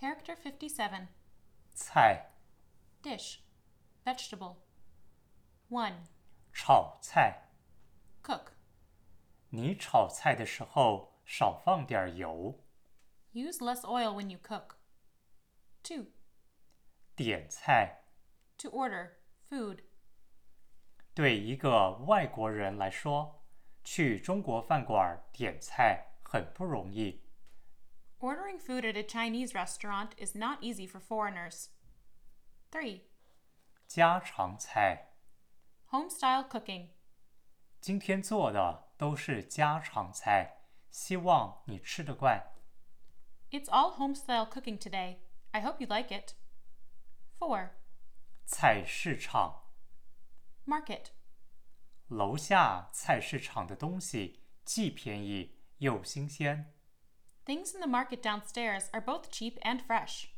Character 57. 菜 Dish. Vegetable. 1. 炒菜。 Cook. 你炒菜的时候少放点油。 Use less oil when you cook. 2. 点菜 To order. Food. 对一个外国人来说，去中国饭馆点菜很不容易。 Ordering food at a Chinese restaurant is not easy for foreigners. 3. 家常菜 Home-style cooking. 今天做的都是家常菜，希望你吃得惯。 It's all home-style cooking today. I hope you like it. 4. 菜市场 Market. 楼下菜市场的东西既便宜又新鲜。 Things in the market downstairs are both cheap and fresh.